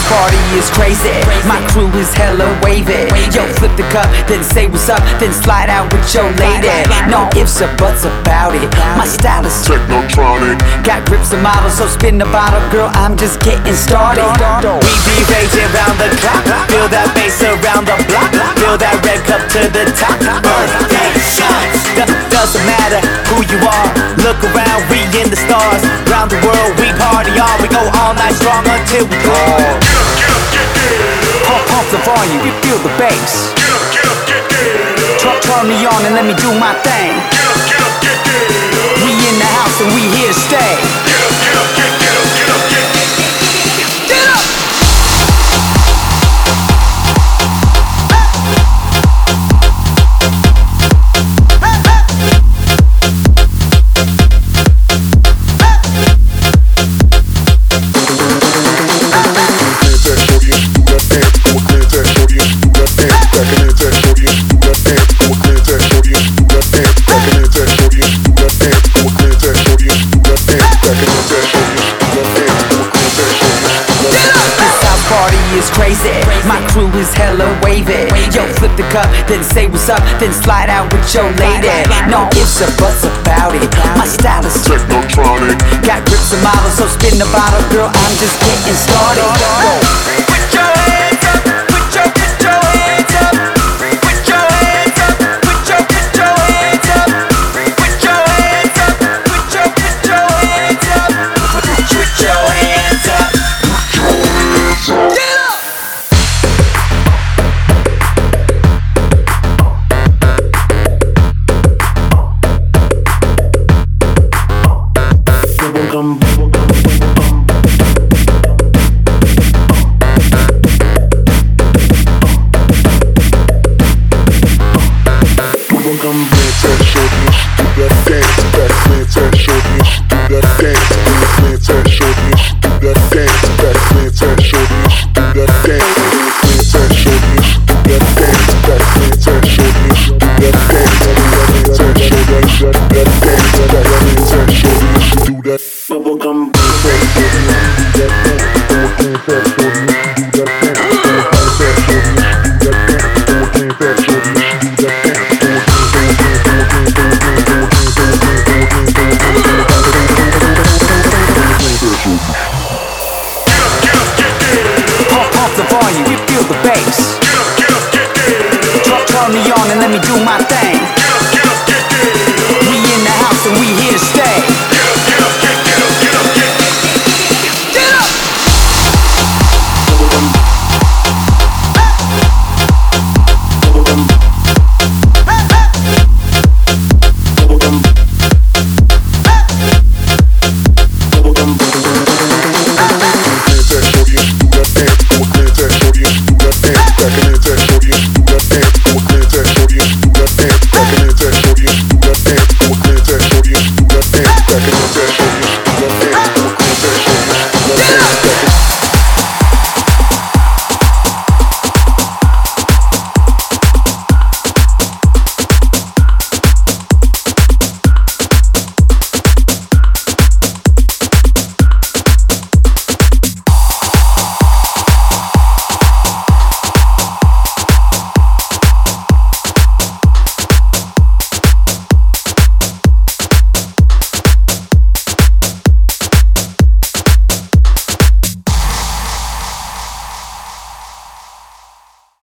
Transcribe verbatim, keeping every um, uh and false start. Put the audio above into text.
party is crazy. My crew is hella wavy. Yo, flip the cup, then say what's up, then slide out with your lady. No ifs or buts about it. My style is Technotronic. got grips and models, so spin the bottle, girl. I'm just getting started. We be raging round the clock. Feel that bass around the block. Feel that red cup to the top. Birthday shots. Doesn't matter who you are. Look around, we in the stars. Round the world, we party on. We go all night strong until we call. Get up, get up, get down. Pump, pump the volume, you feel the bass. Get up, get up, get down. Turn, turn me on and let me do my thing. Get up, get up, get down. We in the house and we here to stay. Get up, get up, get get up, get up, get Get up! Is crazy. My crew is hella wavy. Yo, flip the cup, then say what's up, then slide out with your lady. No ifs or buts about it. My style is Technotronic. got grips and models, so spin the bottle, girl. I'm just getting started. Put your hands up, put your, put your hands up, put your hands up, put your, put your hands up, put your hands up, put your, put your hands up, put your hands up. Get up! Bubblegum, bubblegum, bubblegum. Tell shorty you should do that dance. Back man, tell shorty you should do that dance. Back man, tell shorty you should do that dance. Back man, tell shorty you should do that dance. Back man, tell shorty you should do that dance. Back man, tell shorty you should do that dance. Back man, tell shorty you should do that dance. Back man, tell shorty you should do that. Bubblegum, Pump, pump the volume, you feel the bass. Get up, get up, get down. Turn, turn me on and let me do my thing.